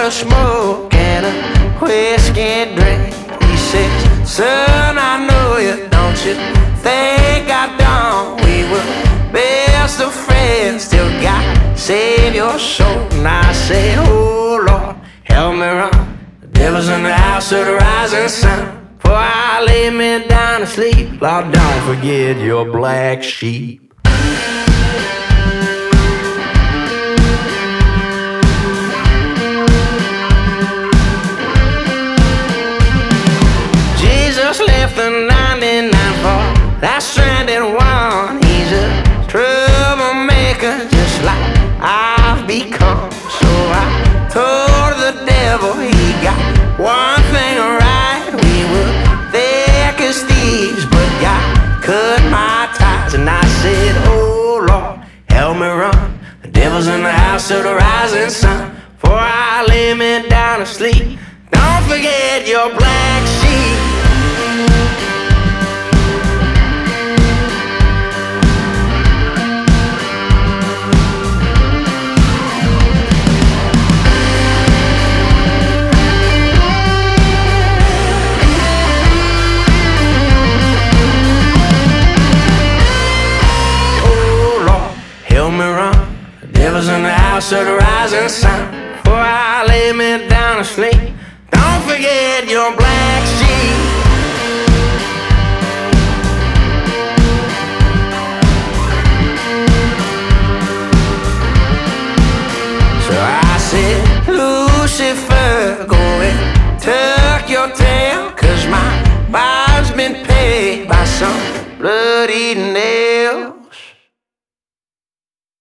of smoke and a whiskey drink. He says, son, I know you, don't you think I don't? We were best of friends till God save your soul. And I said, oh Lord, help me run. The devil's in the house of the rising sun. Before I lay me down to sleep, Lord, don't forget your black sheep. Jesus left the 99 for that stranded one. He's a troublemaker just like I've become. So I told the devil he got one thing right. We were thick as thieves, but God cut my ties. And I said, oh Lord, help me run. The devil's in the house of the rising sun. Before I lay me down to sleep, don't forget your black sheep. Help me run. The devil's in the house of the rising sun. Before I lay me down to sleep, don't forget your black sheep. So I said, Lucifer, go and tuck your tail, 'cause my bond's been paid by some blood-eating nail.